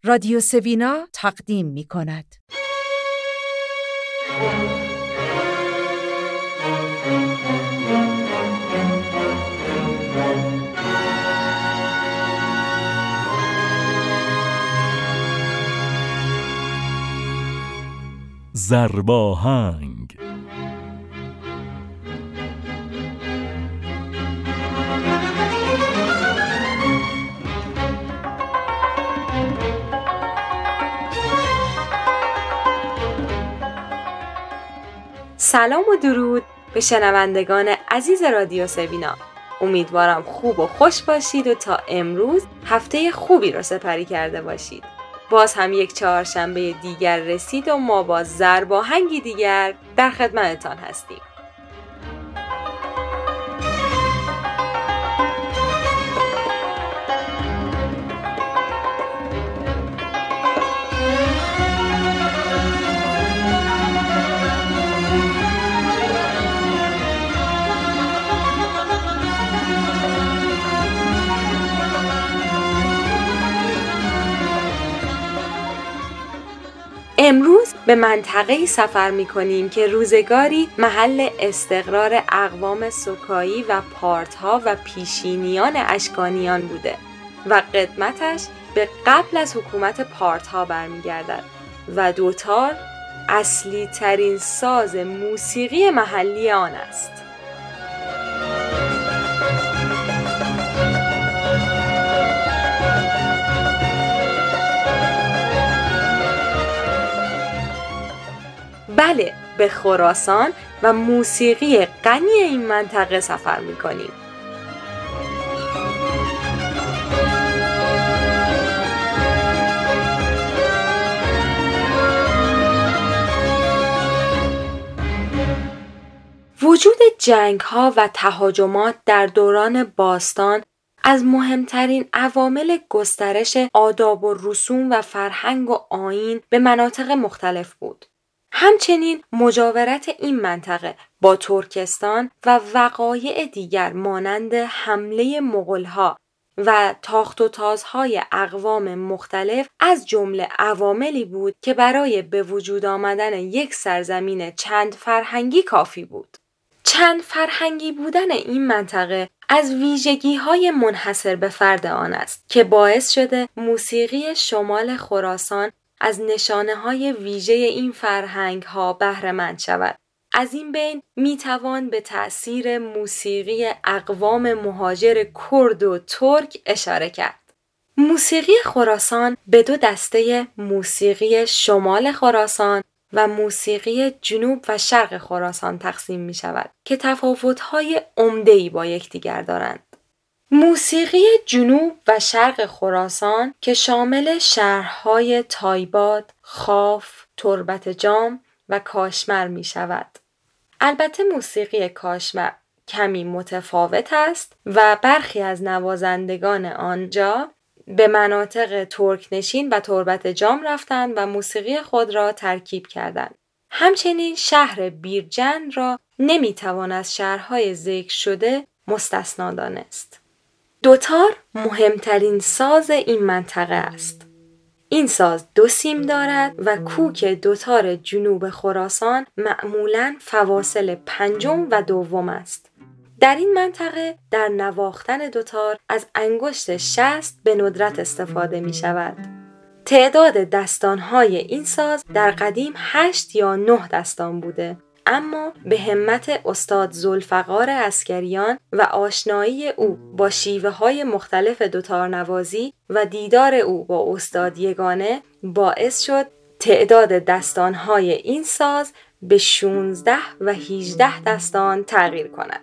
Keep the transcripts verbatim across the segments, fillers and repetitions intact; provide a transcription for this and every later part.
رادیو سوینا تقدیم می کند. ضرباهنگ. سلام و درود به شنوندگان عزیز رادیو سوینا. امیدوارم خوب و خوش باشید و تا امروز هفته خوبی رو سپری کرده باشید. باز هم یک چهارشنبه دیگر رسید و ما با ضرباهنگی دیگر در خدمتتان هستیم. امروز به منطقه‌ای سفر می‌کنیم که روزگاری محل استقرار اقوام سوکایی و پارت‌ها و پیشینیان اشکانیان بوده و قدمتش به قبل از حکومت پارت‌ها برمیگردد و دوتار اصلی ترین ساز موسیقی محلی آن است. بله، به خراسان و موسیقی غنی این منطقه سفر می‌کنیم. وجود جنگ‌ها و تهاجمات در دوران باستان از مهمترین عوامل گسترش آداب و رسوم و فرهنگ و آیین به مناطق مختلف بود. همچنین مجاورت این منطقه با ترکستان و وقایع دیگر مانند حمله مغول‌ها و تاخت و تازهای اقوام مختلف از جمله عواملی بود که برای به وجود آمدن یک سرزمین چند فرهنگی کافی بود. چند فرهنگی بودن این منطقه از ویژگی‌های منحصر به فرد آن است که باعث شده موسیقی شمال خراسان از نشانه‌های ویژه این فرهنگ‌ها بهره‌مند شود. از این بین می‌توان به تأثیر موسیقی اقوام مهاجر کرد و ترک اشاره کرد. موسیقی خراسان به دو دسته موسیقی شمال خراسان و موسیقی جنوب و شرق خراسان تقسیم می‌شود که تفاوت‌های عمده‌ای با یکدیگر دارند. موسیقی جنوب و شرق خراسان که شامل شهرهای تایباد، خاف، تربت جام و کاشمر می شود. البته موسیقی کاشمر کمی متفاوت است و برخی از نوازندگان آنجا به مناطق ترکنشین و تربت جام رفتند و موسیقی خود را ترکیب کردند. همچنین شهر بیرجند را نمی توان از شهرهای ذکر شده مستثنا دانست. دوتار مهمترین ساز این منطقه است. این ساز دو سیم دارد و کوک دوتار جنوب خراسان معمولاً فواصل پنجم و دوم است. در این منطقه در نواختن دوتار از انگشت شست به ندرت استفاده می شود. تعداد دستانهای این ساز در قدیم هشت یا نه دستان بوده، اما به همت استاد ذوالفقار عسکریان و آشنایی او با شیوه‌های مختلف دوتارنوازی و دیدار او با استاد یگانه باعث شد تعداد دستانهای این ساز به شانزده و هجده دستان تغییر کند.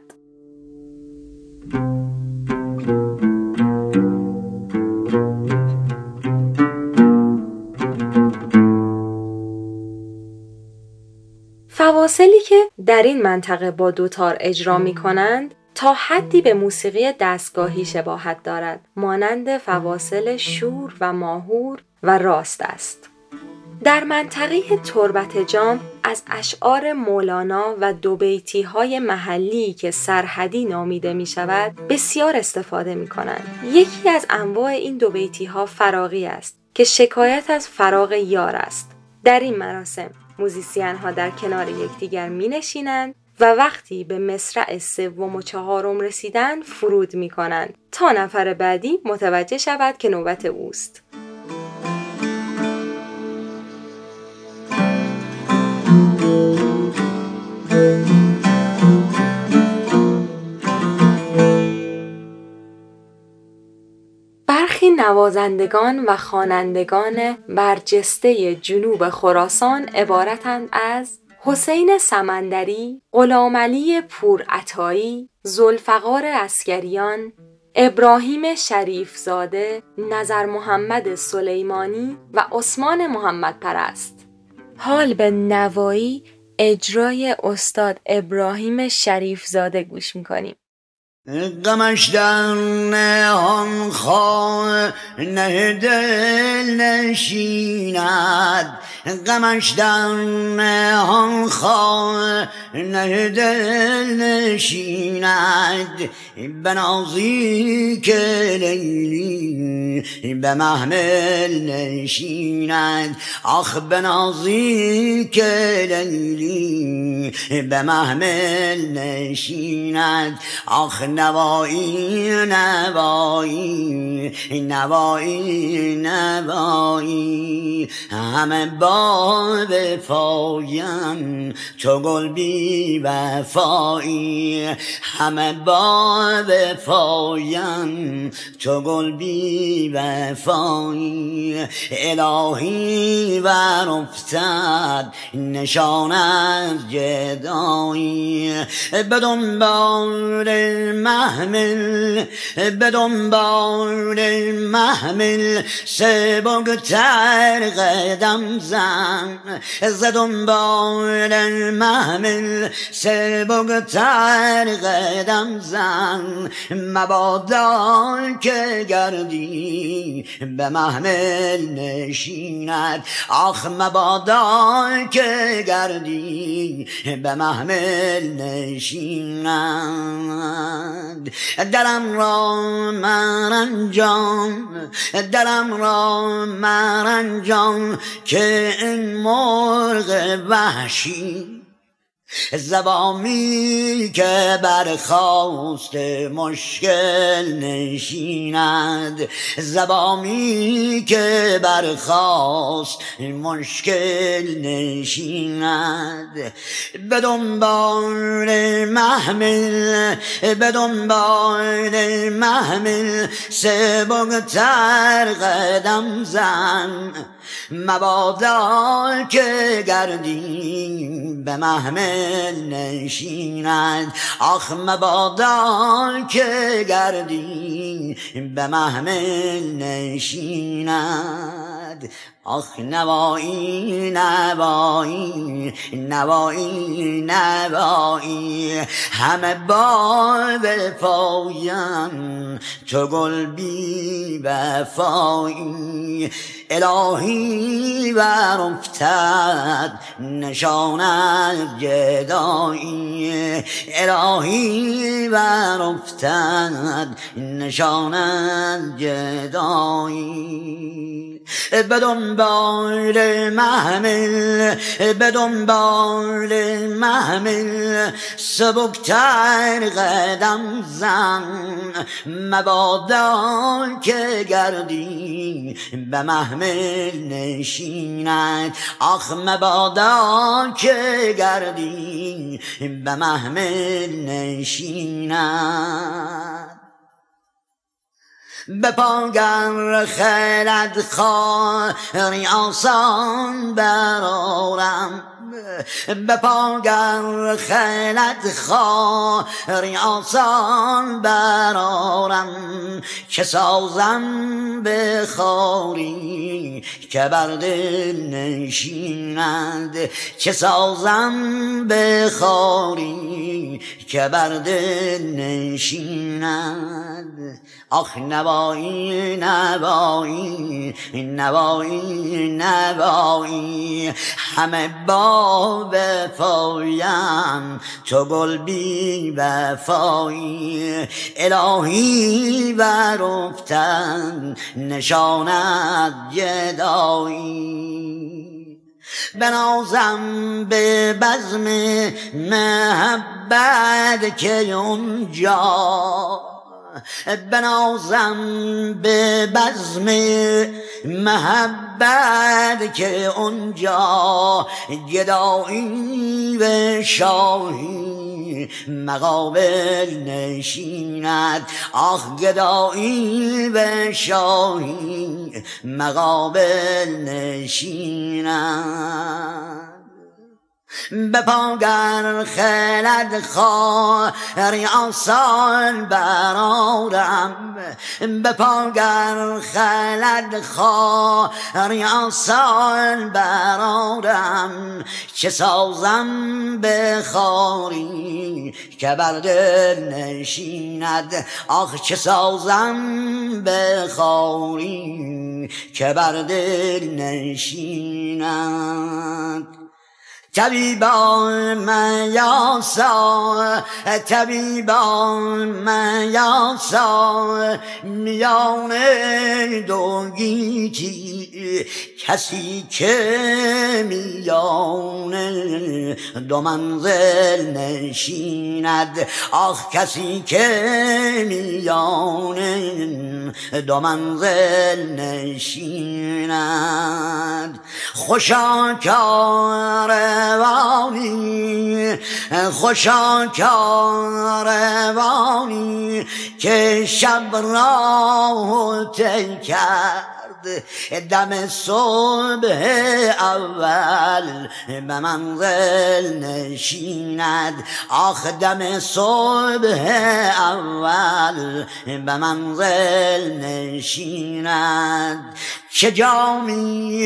فواصلی که در این منطقه با دوتار اجرا می کنند تا حدی به موسیقی دستگاهی شباهت دارد، مانند فواصل شور و ماهور و راست است. در منطقه تربت جام از اشعار مولانا و دوبیتی‌های محلی که سرحدی نامیده می شود بسیار استفاده می کنند. یکی از انواع این دوبیتی‌ها فراغی است که شکایت از فراق یار است. در این مراسم موزیسین ها در کنار یکدیگر می نشینند و وقتی به مصرع سوم و چهارم رسیدن فرود می کنند تا نفر بعدی متوجه شود که نوبت اوست. برخی نوازندگان و خوانندگان برجسته جنوب خراسان عبارتند از حسین سمندری، غلامعلی پورعطایی، ذوالفقار عسگریان، ابراهیم شریفزاده، نظر محمد سلیمانی و عثمان محمدپرست. حال به نوایی اجرای استاد ابراهیم شریفزاده گوش می‌کنیم. غمش در نهان خواه نه دل نشیند، غمش در نهان خواه نه دل نشیند، بنازی که لیلی به محمل نشیند، آخ بنازی که لیلی به محمل نشیند، آخ نوایی نوایی نوایی نوایی، همه با وفایم تو گل بی وفایی، همه با وفایم تو گل بی وفایی، الهی ور افتد نشان از جدایی، به دنبال محمل به دنبال محمل سبکتر قدم زن، ز دنبال محمل سبکتر قدم زن، مبادا که گردی به محمل نشیند، آخ مبادا که گردی به محمل نشیند، دلم را مرنجان دلم را مرنجان که این مرغ وحشی، زبامی که برخاست مشکل نشیند، زبامی که برخاست مشکل نشیند، به دنبال محمل به دنبال محمل سبکتر قدم زن، مبادا که گردی به محمل نشیند، آخ مبادا که گردی به محمل نشیند، آخ نوایی نوایی نوایی نوایی، همه با وفایم تو گل بی وفایی، الهی ور افتد نشان از جدایی، الهی ور افتد نشان از جدایی، به دنبال محمل به دنبال محمل سبکتر قدم زن، مبادا که گردی به محمل نشیند، آخ مبادا که گردی به محمل نشیند، به پاگر خلد خاری آسان برارم، به پاگر خلد خاری آسان برارم، که سازم به خاری که بر دل نشیند، که سازم به خاری که بر دل نشیند، آخ نوایی نوایی نوایی نوایی، همه با با وفایم تو گل بی وفایی الهی بر افتد نشانت گدایی بنازم به بزم محبت که اونجا بنازم به بزم محبت که اونجا گدایی و شاهی مقابل نشیند آخ گدایی و شاهی مقابل نشیند به پاگر خلد خواهی آسان برارم به پاگر خلد خواهی آسان برارم چه سازم به خاری که بر دل نشیند آخ چه سازم به خاری که بر دل نشیند طبیبان میاسا طبیبان میاسا میان دو گیتی کسی که میان دو منزل نشیند آخ کسی که میان دو منزل نشیند خوشا کار روانی خوشا کاروانی که شب را طی کرد دم صبح اول به منزل نشیند آخ دم صبح اول به منزل نشیند چه جامی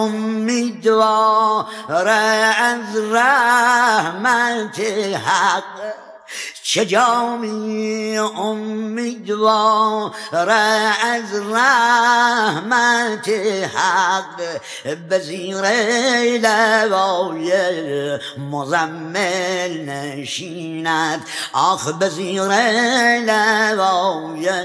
امیدوار از رحمت حق چه جامی امیدوار از رحمت حق به زیر لوای مزمل نشیند آخ به زیر لوای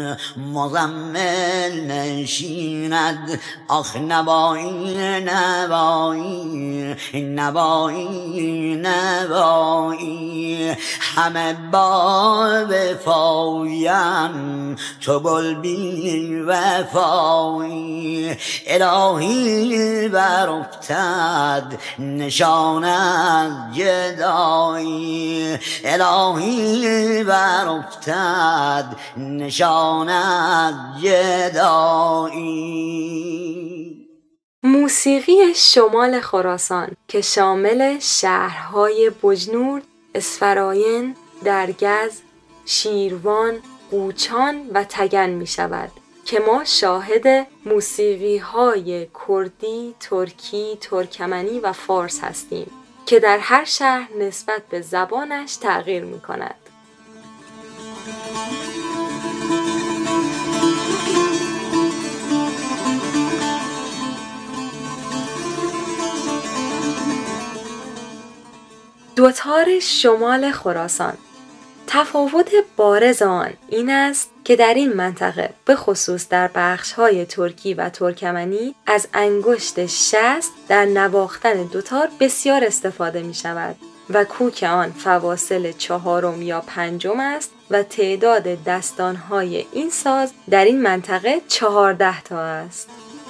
مزمل نشیند آخ نوایی نوایی نوایی نوایی همه با وفایم تو گل بی وفایی الهی بر افتد نشان از گدایی الهی بر افتد نشان از گدایی. موسیقی شمال خراسان که شامل شهرهای بجنورد، اسفراین، درگز، شیروان، قوچان و تگن می شود که ما شاهد موسیقی های کردی، ترکی، ترکمنی و فارس هستیم که در هر شهر نسبت به زبانش تغییر می کند. دوتار شمال خراسان. تفاوت بارز آن این است که در این منطقه به خصوص در بخش‌های ترکی و ترکمنی از انگشت شست در نواختن دوتار بسیار استفاده می شود و کوک آن فواصل چهارم یا پنجم است و تعداد دستان‌های این ساز در این منطقه چهارده تا است.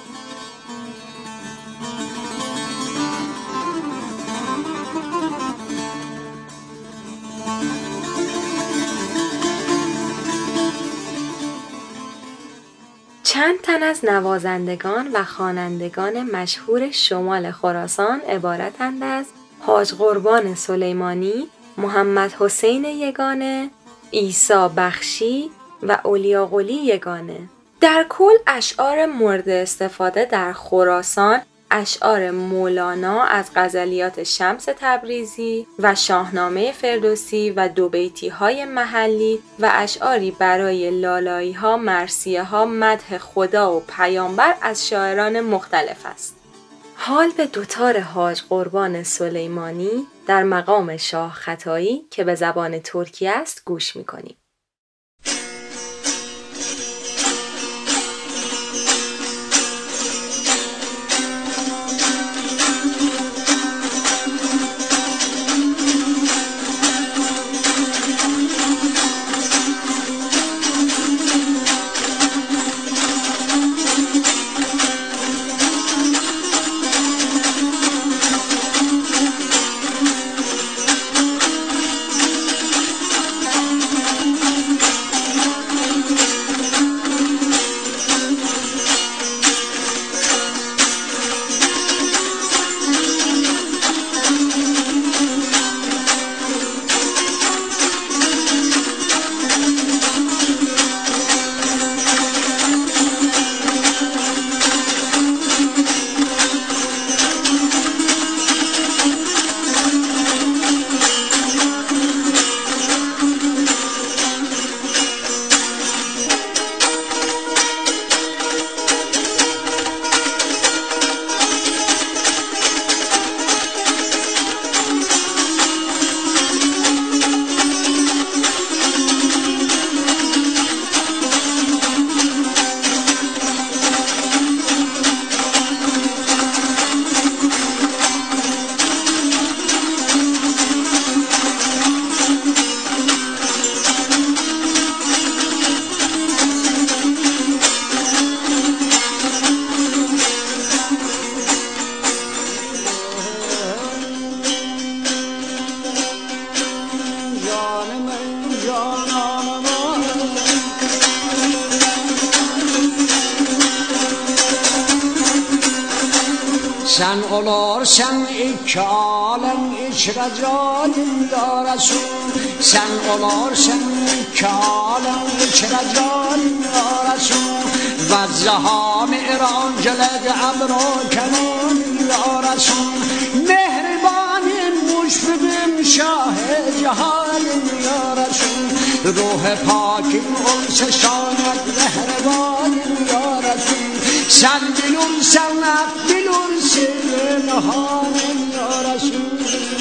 چند تن از نوازندگان و خوانندگان مشهور شمال خراسان عبارتند از حاج قربان سلیمانی، محمد حسین یگانه، عیسی بخشی و اولیا قلی یگانه. در کل اشعار مورد استفاده در خراسان اشعار مولانا از غزلیات شمس تبریزی و شاهنامه فردوسی و دو بیتی های محلی و اشعاری برای لالایی ها، مرثیه ها، مدح خدا و پیامبر از شاعران مختلف است. حال به دوتار حاج قربان سلیمانی در مقام شاه ختایی که به زبان ترکی است گوش می‌کنیم. Sen olarsan iki alem içre canım ya Resul. Sen olarsan iki alem içre canım ya Resul. Ve zaham İran geled emra kemanım ya Resul. Mehribanim müşfidim şah-ı cehalim ya Resul. Ruh pakim olsa şanet mehribanim ya Resul. Sen bilur sanat bilur sirrin hanem ya Resul.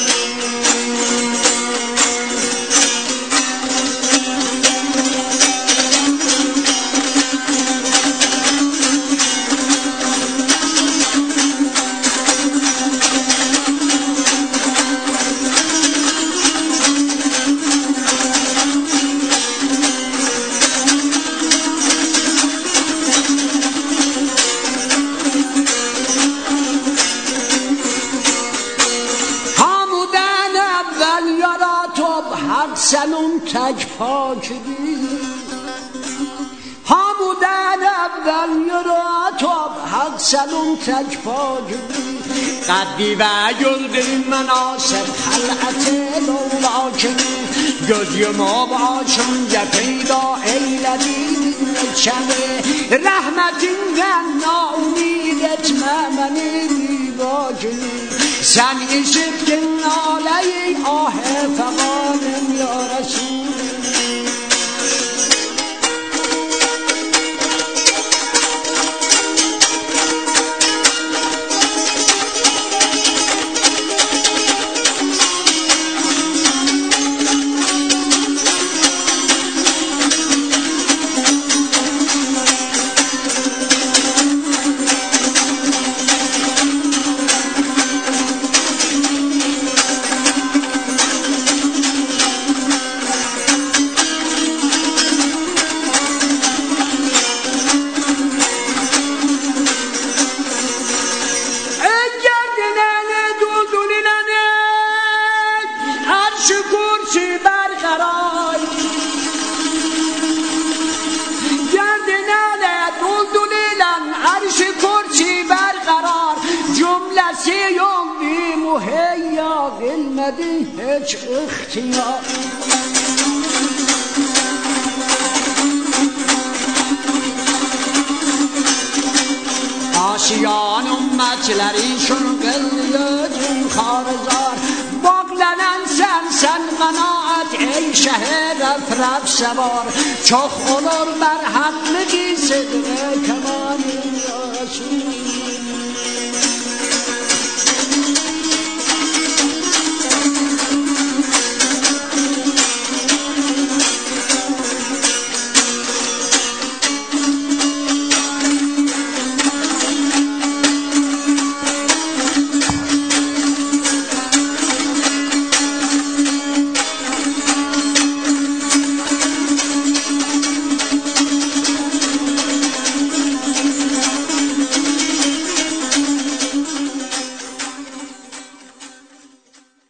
Senin tek pakidi Hamuden evvel yaratıb Hak senin tek pakidi Qaddi və güldürün mənasib Xəlqəti lovlakini Göz yumub açınca peyda eyledin içəni Rəhmətindən naumid etmə məni divakini Sen işittin naleyi ah-ı feganim ya Resul. Muheyya gelmedi hiç ihtiyar Aşiyan ümmetleri şun kıldın harzar Bağlanan sen sen kanaat ey şehir efraf sevar Çok olur merhametli sidre kemanın ya Resul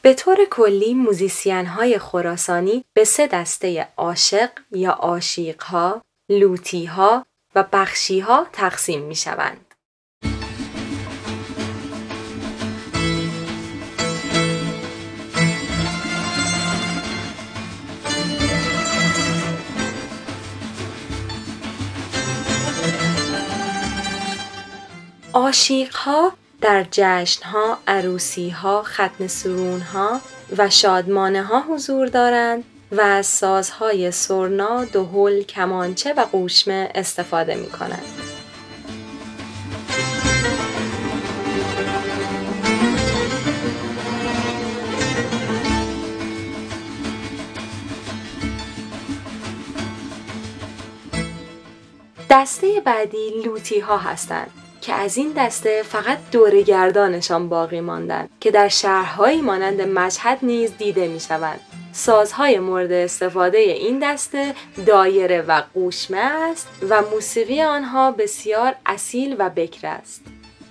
به طور کلی موزیسین‌های خراسانی به سه دسته عاشق یا عاشیق‌ها، لوطی‌ها و بخشی‌ها تقسیم می‌شوند. عاشیق‌ها در جشن‌ها، عروسی‌ها، ختم سرون‌ها و شادمانه‌ها حضور دارند و از سازهای سرنا، دهل، کمانچه و قوشمه استفاده می‌کنند. دسته بعدی لوطی‌ها هستند که از این دسته فقط دوره‌گردانشان باقی ماندند که در شهرهایی مانند مشهد نیز دیده می‌شوند. سازهای مورد استفاده این دسته دایره و قوشمه است و موسیقی آنها بسیار اصیل و بکر است.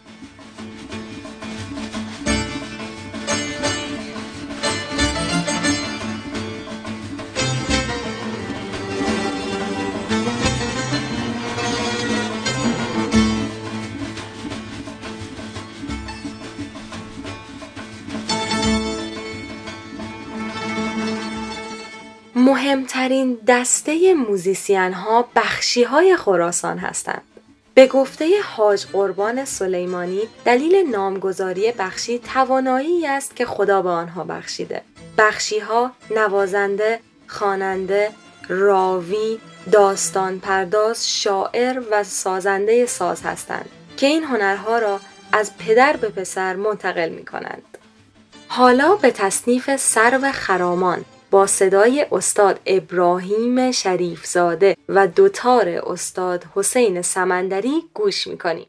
مهمترین دسته موزیسین ها بخشی های خراسان هستند. به گفته حاج قربان سلیمانی دلیل نامگذاری بخشی توانایی است که خدا به آنها بخشیده. بخشی ها نوازنده، خواننده، راوی، داستان پرداز، شاعر و سازنده ساز هستند که این هنرها را از پدر به پسر منتقل می کنند. حالا به تصنیف سرو خرامان با صدای استاد ابراهیم شریفزاده و دوتار استاد حسین سمندری گوش می‌کنیم.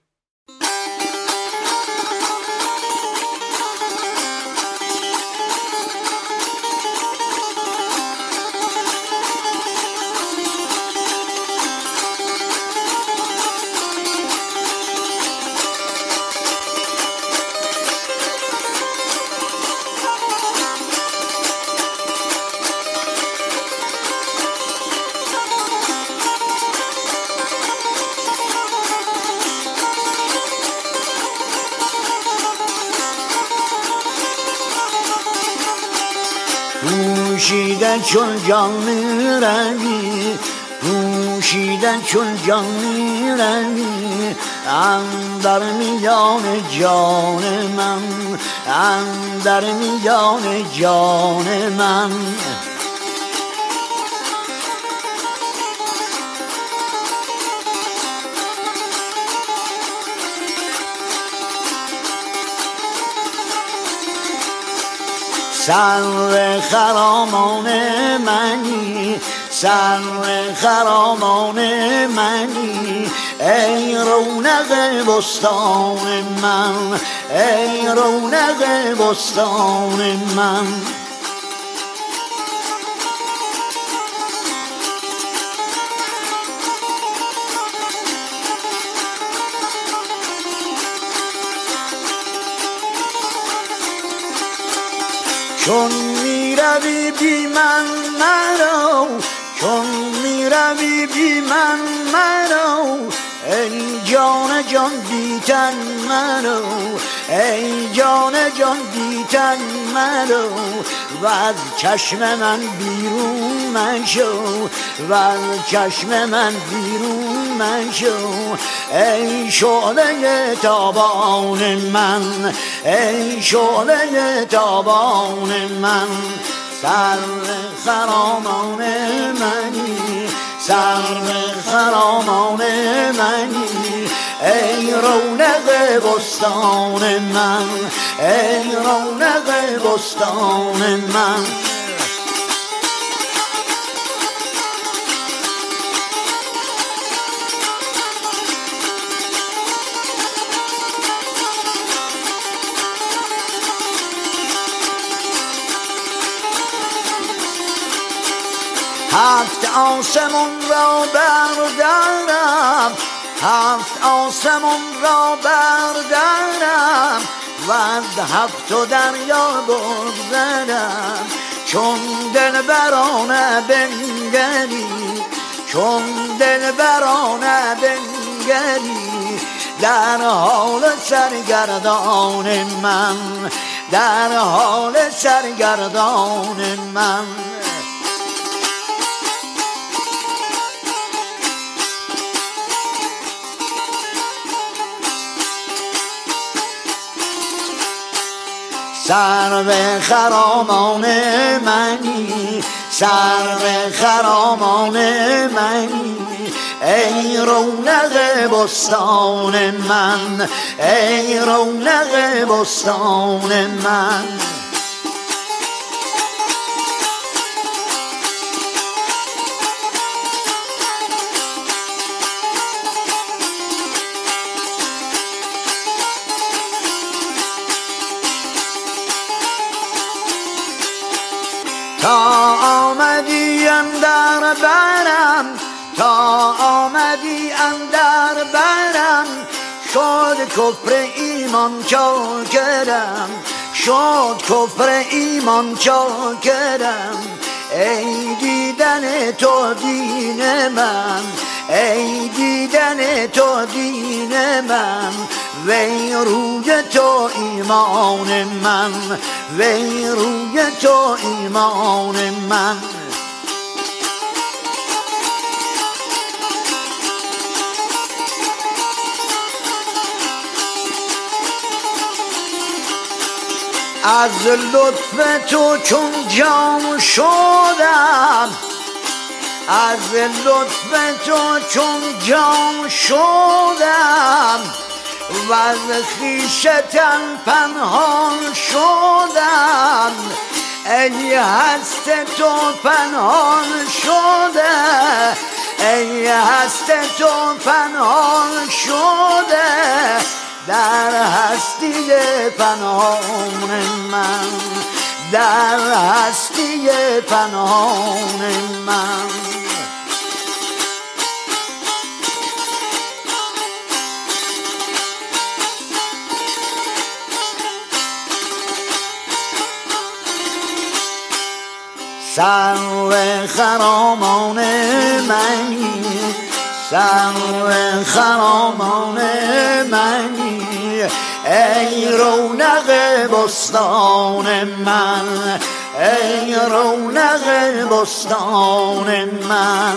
پوشیدن چون جان روی، پوشیدن چون جان روی، اندر میان جان من، اندر میان جان من. سر خرامان منی، سر خرامان منی، ای رونق بستان من، ای رونق بستان من. چون می روی بی من مرو، چون می روی بی من مرو، ای جان جان بی تن مرو، ای جان جان بی تن مرو، و از چشم من بیرون مشو، و از چشم من بیرون مشو، ای شعله تابان من، ای شعله تابان من. سر خرامان منی، سر خرامان منی، ای رونق بستان من، ای رونق بستان من. هفت آسمون را بردارم، هفت آسمون را بردارم، و از هفت و دریا بگذرم چون دلبرانه بنگری چون دلبرانه بنگری در حال سرگردان من در حال سرگردان من سرو خرامان منی سرو خرامان منی ای رونق بستان من ای رونق بستان من تا آمدی اندر برم تا آمدی اندر برم شد کفر ایمان چاکرم شد کفر ایمان چاکرم ای دیدن تو دین من ای دیدن تو دین من وی روی تو ایمان من وی روی تو ایمان من از لطف تو چون جام شدم از لطف تو چون جام شدم و از خویشتن پنهان شدم ای هست تو پنهان شده ای هست تو پنهان شده در هستی پنهان من در هستی پنهان من سرو خرامان منی سرو خرامان منی ای رونق بستان من ای رونق بستان من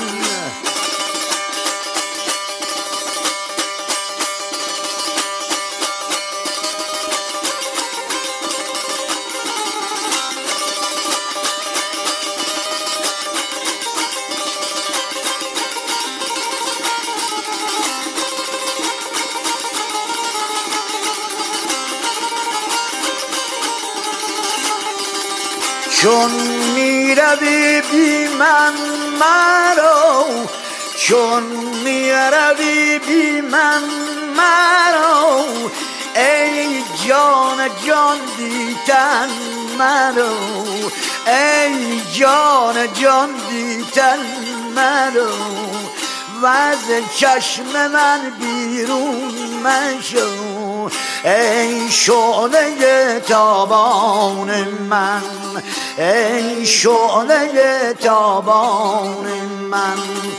چون می روی بی من مرو چون می روی بی من مرو ای جان جان دیدن مرو ای جان جان دیدن مرو و از چشم من بیرون مشو ای شعله تابان من ای شعله تابان من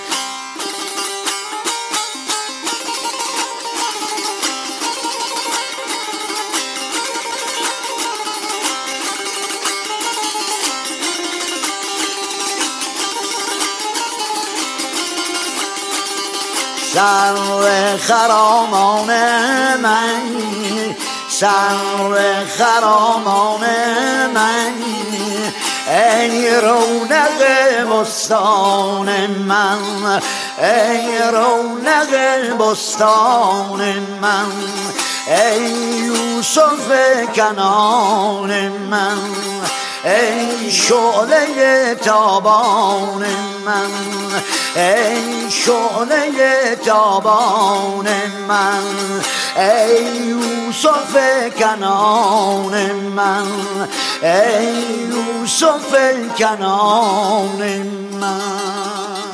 سرو خرامان منی سرو خرامان منی ای رونق بستان من ای رونق بستان من ای یوسف کنعان من ای شعله تابان من ای شعله تابان من ای یوسف کنعان من ای یوسف کنعان من.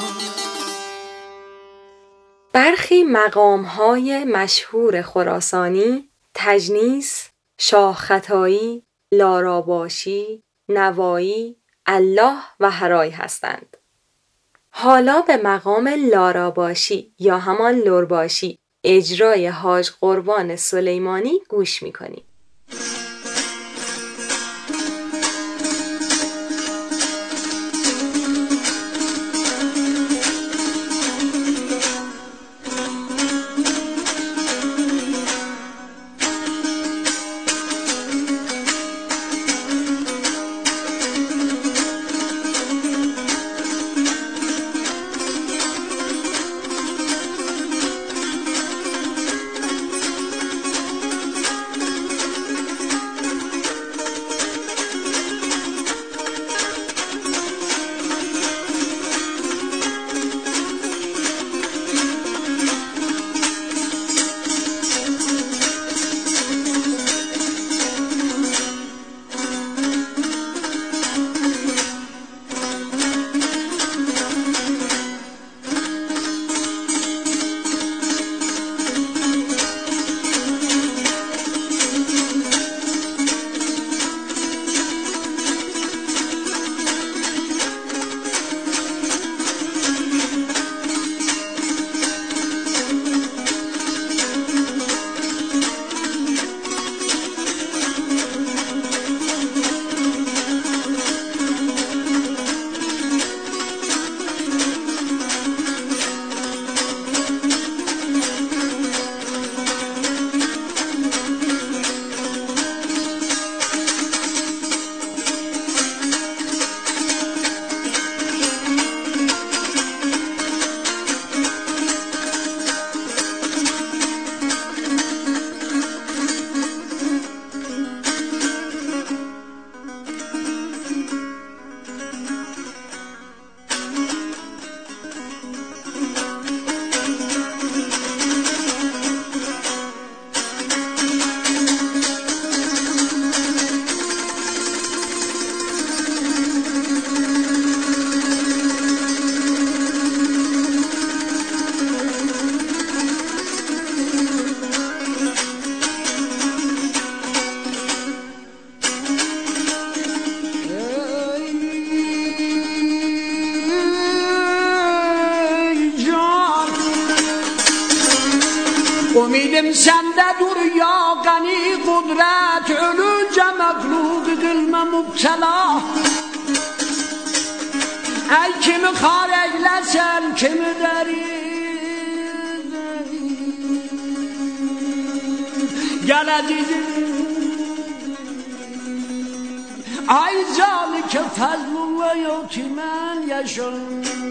برخی مقام‌های مشهور خراسانی تجنیس، شاه ختایی، لاراباشی، نوایی، الله و هرای هستند. حالا به مقام لاراباشی یا همان لرباشی اجرای حاج قربان سلیمانی گوش می‌کنیم. امیدم سنده دور یا غنی قدرت علوج مخلوق قلم مبتلا ای kimi xar eyləsən kimi dərin gələcəyim ay canı ki fəzlullah yok ki mən yaşım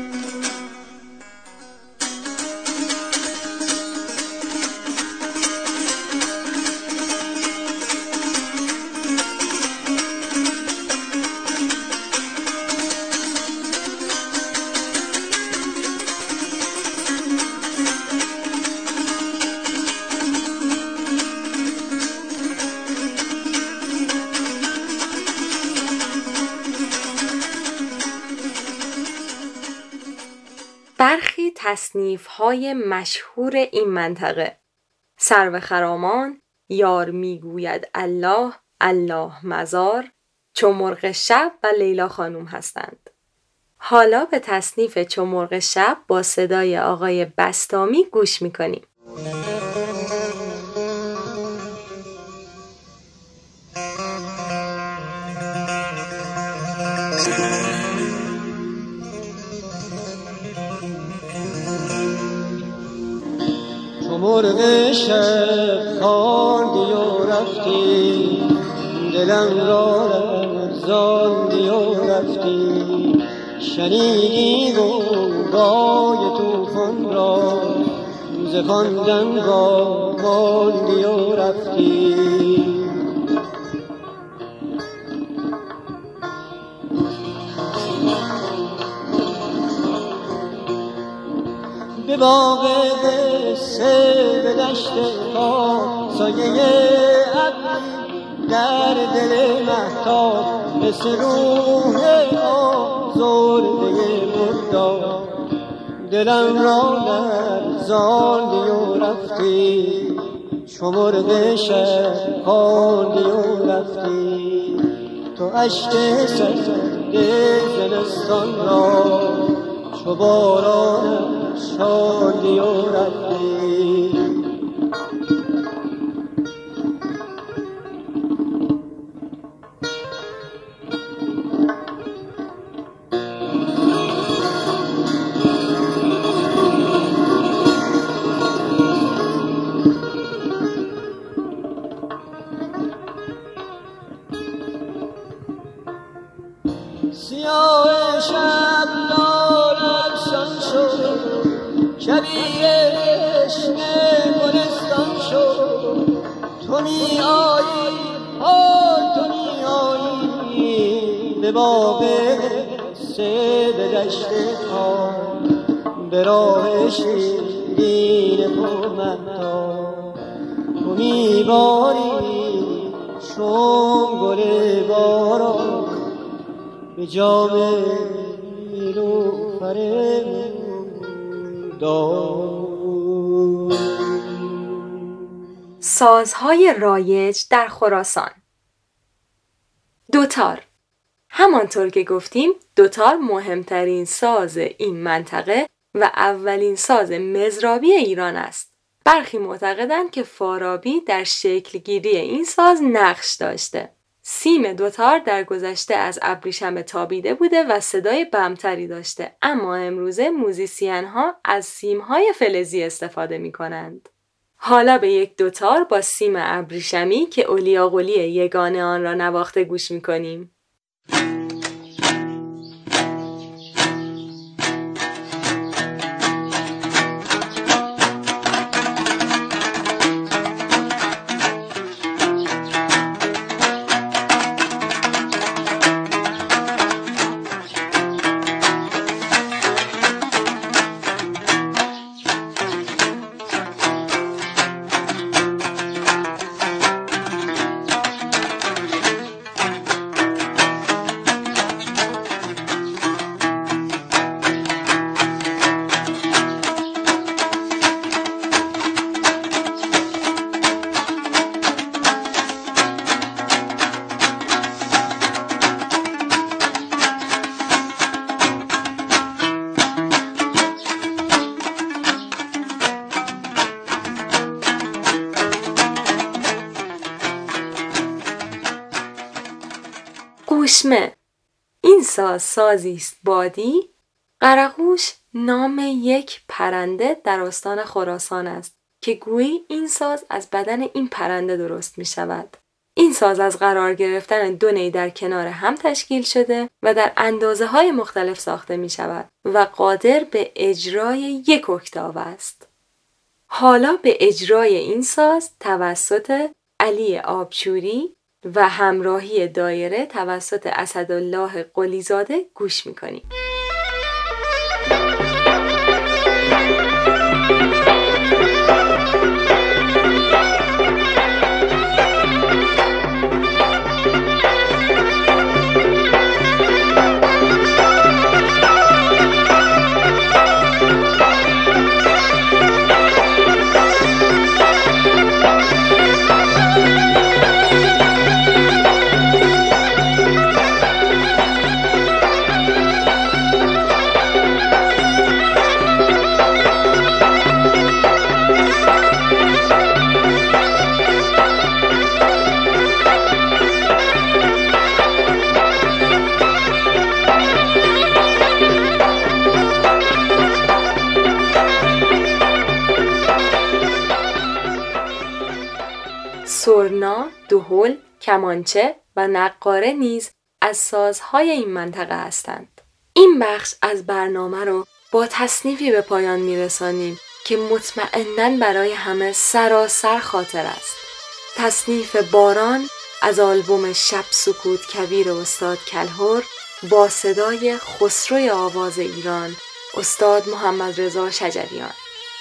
برخی تصنیف‌های مشهور این منطقه سرو خرامان، یار میگوید الله، الله مزار، چو مرغ شب و لیلا خانوم هستند. حالا به تصنیف چو مرغ شب با صدای آقای بسطامی گوش می‌کنیم. مرغ شب خواندی و رفتی دلم را لرزاندی و رفتی شنیدی گوگای طوفان را ز خواندن را ماندی و رفتی به باغ قصه به دشت ها سایه ابری در دل مهتاب مثل روح آزرده مردار دلم را لرزاندی و رفتی چو مرغ شب خواندی و رفتی، تو اشک سرد زمستان را چو باران شاندی و رفتی. سیاه شب لاله‌افشان شد، کبیر تشنه گلستان شد. تو می آیی حال تو می آیی به باغ سه به دشت خام، به راه شیرین پرمهتا. تو می باری چون گل باران به جام نیلوفر داغ. سازهای رایج در خراسان. دوتار. همانطور که گفتیم دوتار مهمترین ساز این منطقه و اولین ساز مضرابی ایران است. برخی معتقدند که فارابی در شکلگیری این ساز نقش داشته. سیم دوتار در گذشته از ابریشم تابیده بوده و صدای بمتری داشته، اما امروزه موزیسین ها از سیم های فلزی استفاده می کنند. حالا به یک دوتار با سیم ابریشمی که اولیاقلی یگانه آن را نواخته گوش می کنیم. قوشمه. این ساز سازی است بادی. قرقوش نام یک پرنده در استان خراسان است که گویی این ساز از بدن این پرنده درست می شود. این ساز از قرار گرفتن دو نی در کنار هم تشکیل شده و در اندازه های مختلف ساخته می شود و قادر به اجرای یک اکتاو است. حالا به اجرای این ساز توسط علی آبشوری و همراهی دایره توسط اسدالله قلیزاده گوش می‌کنیم. سرنا، دهل، کمانچه و نقاره نیز از سازهای این منطقه هستند. این بخش از برنامه رو با تصنیفی به پایان میرسانیم که مطمئناً برای همه سراسر خاطر است. تصنیف باران از آلبوم شب سکوت کویر استاد کلهر با صدای خسروی آواز ایران استاد محمد رضا شجریان.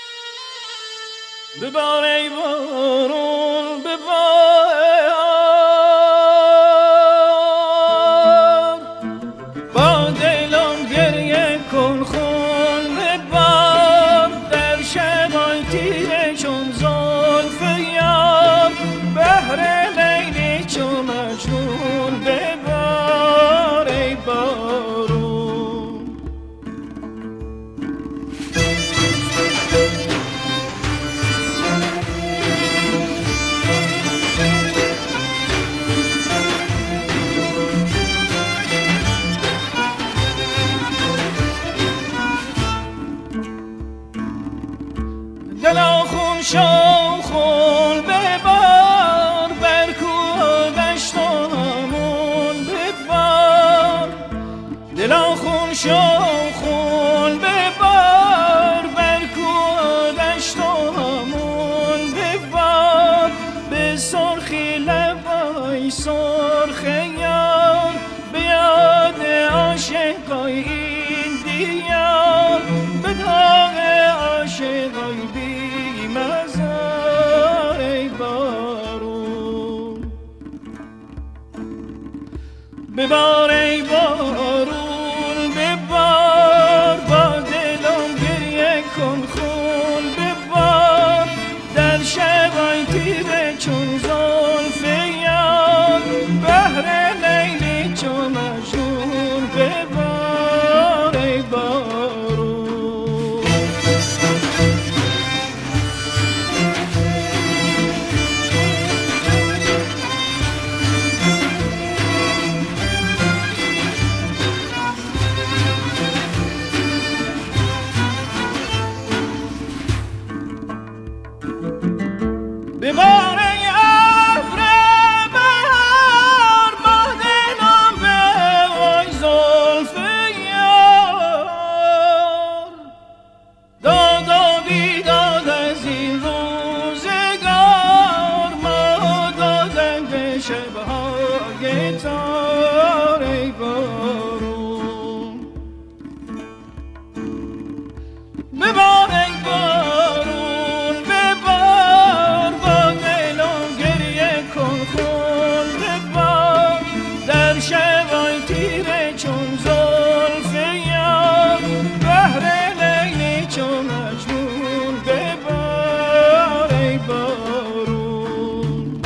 ببار ای بارون ببار، با دلم گریه کن خون ببار، در شبای تیره چون زلف یار. بهر لیلی چو مجنون ببار ای بارون. دلا خون شو خون ببار بر کوه دشت و همون ببار. دلا خون شو خون ببار بر کوه دشت و همون ببار. به سرخی لبای سرخ یار به یاد عاشقای این دیار. به داغ عاشقای بی مزار ای بارون. ببار ای بارون ببار با دلم گریه کن خون ببار. در شبای تیره چون زلف یار بهر لیلی چو مجنون ببار ای بارون. ببار ای ابر بهار با دلم بوای زلف یار. داد و بیداد از این روزگار ما دادن به شبهای تار ای بارون. ببار ای بارون ببار با دلم گریه کن خون ببار. در شبای تیره چون زلف یار بهر لیلی چو مجنون ببار ای بارون.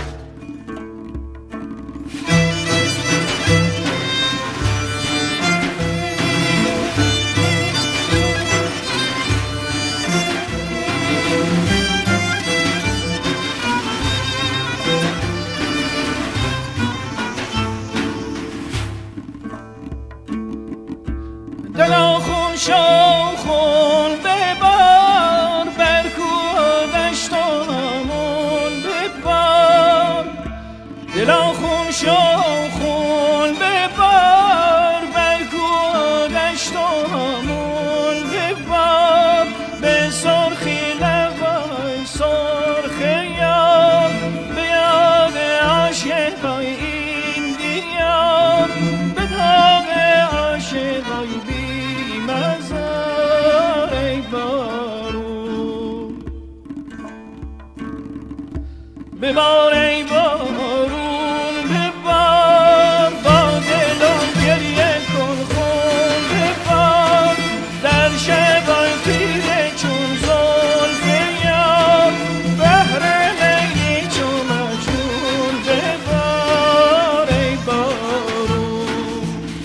دلا خون شو خون ببار بر کوه دشت و همون ببار. دلا خون شو خون ببار بر کوه دشت و همون ببار. به سرخی لبای سرخ یار به یاد عاشقای این دیار. به داغ عاشقای بی مزار ای بارون. ببار ای بارون ببار با دلم گریه کن خون ببار. در شبای تیره چون زلف یار بهر لیلی چو مجنون ببار ای بارون.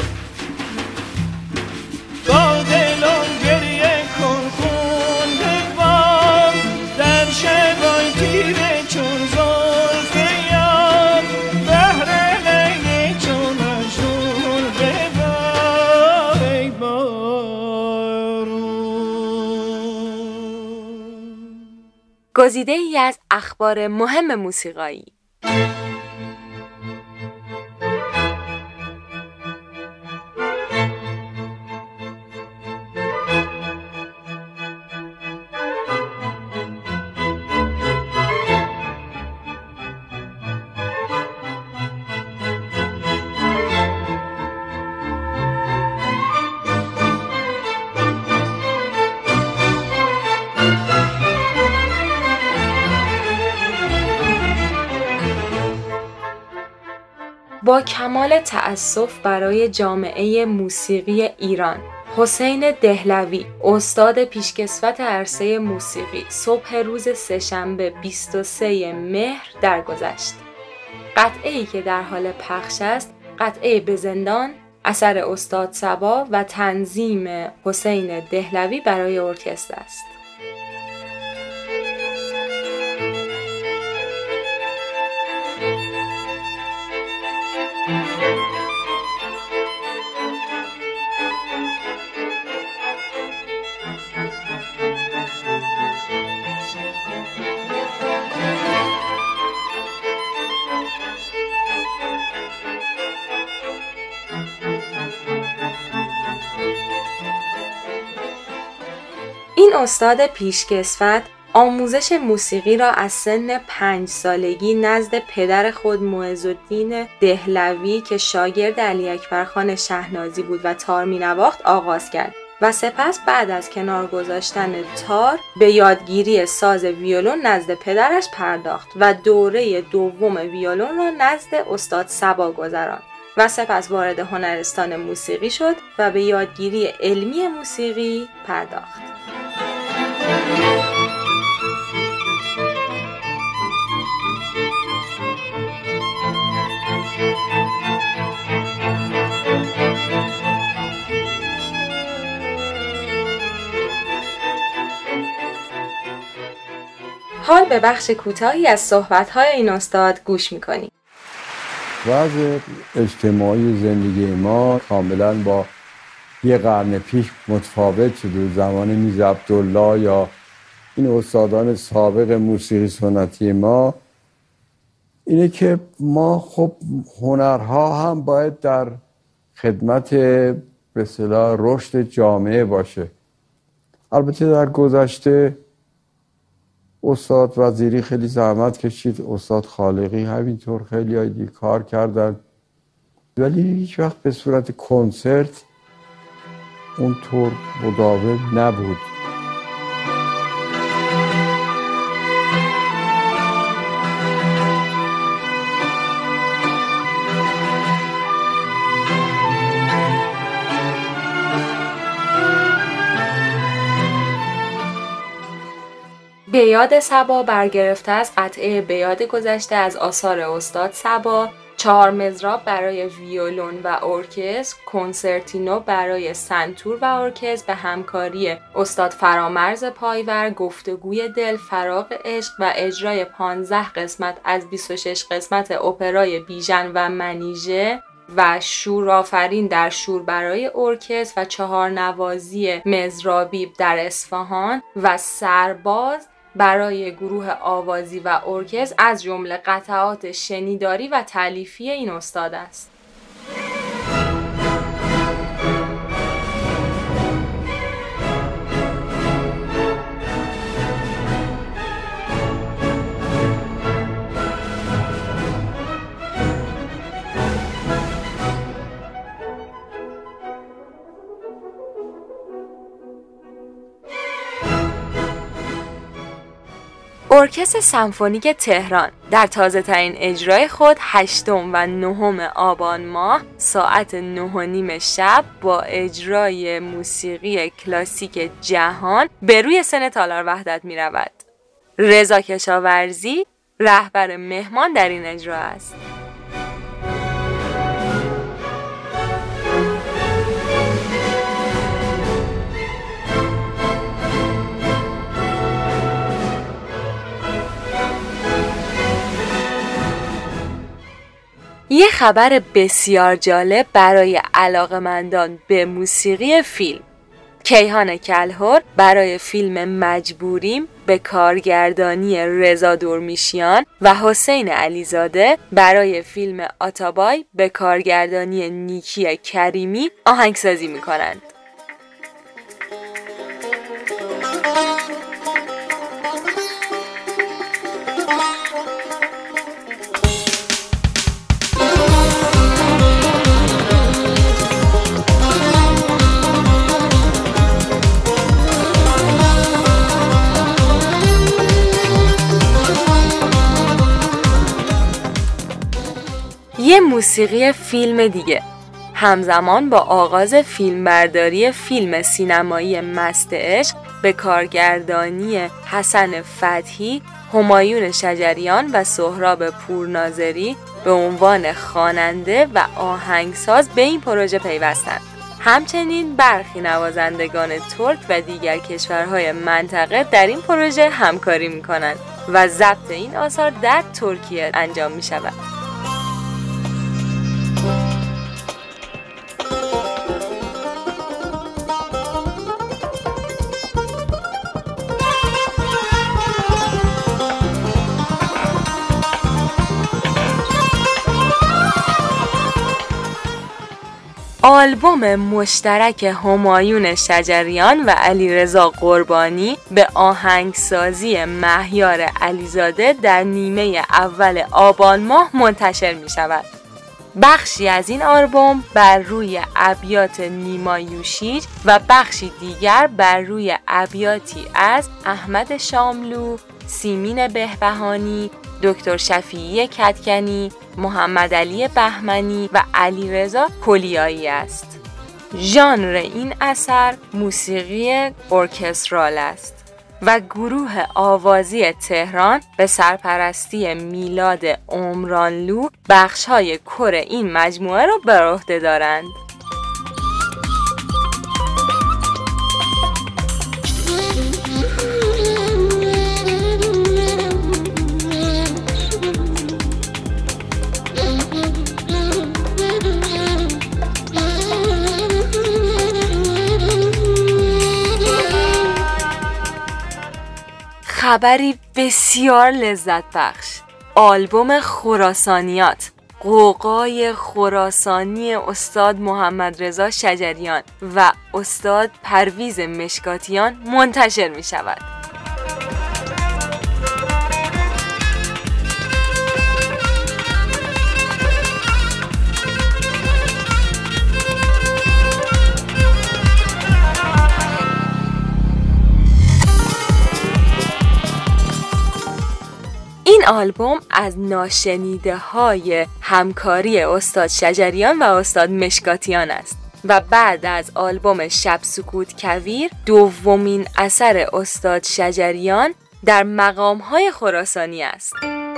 با دلم گریه کن خون ببار. در شبای تیره چون زلف یار بهر لیلی چو مجنون ببار ای بارون. گزیده ای از اخبار مهم موسیقایی. با کمال تأسف برای جامعه موسیقی ایران، حسین دهلوی، استاد پیشکسوت عرصه موسیقی، صبح روز سه‌شنبه بیست و سوم مهر درگذشت. قطعه‌ای که در حال پخش است قطعه به زندان اثر استاد صبا و تنظیم حسین دهلوی برای ارکستر است. این استاد پیشکسوت آموزش موسیقی را از سن پنج سالگی نزد پدر خود معزالدین دهلوی که شاگرد علی اکبر خان شهنازی بود و تار می‌نواخت آغاز کرد و سپس بعد از کنار گذاشتن تار به یادگیری ساز ویولون نزد پدرش پرداخت و دوره دوم ویولون را نزد استاد صبا گذراند و سپس وارد هنرستان موسیقی شد و به یادگیری علمی موسیقی پرداخت. حال به بخش کوتاهی از صحبت‌های این استاد گوش می‌کنیم. وضع اجتماعی زندگی ما کاملاً با یه قرن پیش متفاوت شده. زمان میرزا عبدالله یا این استادان سابق موسیقی سنتی ما اینه که ما خب هنرها هم باید در خدمت به اصطلاح رشد جامعه باشه. البته در گذشته استاد وزیری خیلی زحمت کشید، استاد خالقی همینطور خیلی هایی کار کردن، ولی هیچ وقت به صورت کنسرت اونطور مداوم نبود. به یاد صبا برگرفته از قطعه به یاد گذشته از آثار استاد صبا، چهار مضراب برای ویولون و ارکستر، کنسرتینو برای سنتور و ارکستر به همکاری استاد فرامرز پایور، گفتگوی دل، فراق عشق و اجرای پانزده قسمت از بیست و شش قسمت اپرای بیژن و منیژه و شور آفرین در شور برای ارکستر و چهار نوازی مضرابی در اصفهان و سرباز برای گروه آوازی و ارکستر از جمله قطعات شنیداری و تألیفی این استاد است. ارکستر سمفونیک تهران در تازه ترین اجرای خود هشتم و نهم آبان ماه ساعت نه و نیم شب با اجرای موسیقی کلاسیک جهان به روی سن تالار وحدت می رود. رضا کشاورزی رهبر مهمان در این اجرا است. یه خبر بسیار جالب برای علاقه‌مندان به موسیقی فیلم. کیهان کلهر برای فیلم مجبوریم به کارگردانی رضا دورمیشیان و حسین علیزاده برای فیلم آتابای به کارگردانی نیکی کریمی آهنگسازی می‌کنند. یه موسیقی فیلم دیگه همزمان با آغاز فیلمبرداری فیلم سینمایی مست عشق به کارگردانی حسن فتحی، همایون شجریان و سهراب پورناظری به عنوان خواننده و آهنگساز به این پروژه پیوستند. همچنین برخی نوازندگان ترک و دیگر کشورهای منطقه در این پروژه همکاری می‌کنند و ضبط این آثار در ترکیه انجام می‌شود. آلبوم مشترک همایون شجریان و علیرضا قربانی به آهنگسازی مهیار علیزاده در نیمه اول آبان ماه منتشر می شود. بخشی از این آلبوم بر روی ابیات نیما یوشیج و بخشی دیگر بر روی ابیاتی از احمد شاملو، سیمین بهبهانی، دکتر شفیعی کدکنی، محمد علی بهمنی و علیرضا کلیایی است. ژانر این اثر موسیقی ارکسترال است و گروه آوازی تهران به سرپرستی میلاد عمرانلو بخش‌های کور این مجموعه را بر عهده دارند. خبری بسیار لذت بخش. آلبوم خراسانیات، غوغای خراسانی استاد محمد رضا شجریان و استاد پرویز مشکاتیان منتشر می شود. این آلبوم از ناشنیده های همکاری استاد شجریان و استاد مشکاتیان است و بعد از آلبوم شب سکوت کویر دومین اثر استاد شجریان در مقام‌های خراسانی است.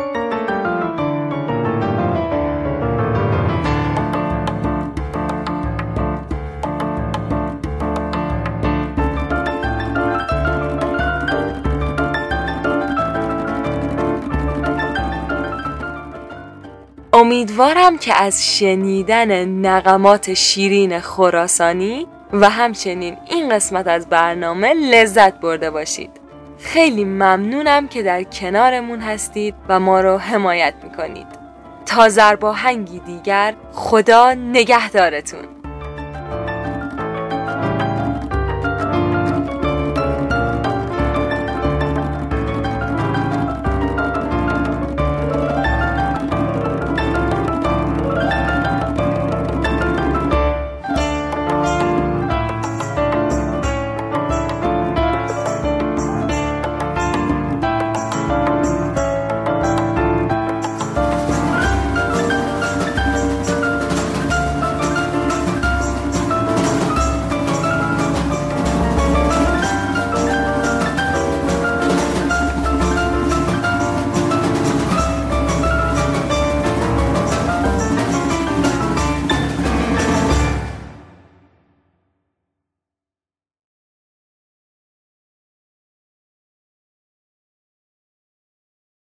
امیدوارم که از شنیدن نغمات شیرین خراسانی و همچنین این قسمت از برنامه لذت برده باشید. خیلی ممنونم که در کنارمون هستید و ما رو حمایت میکنید. تا ضرباهنگی دیگر، خدا نگهدارتون.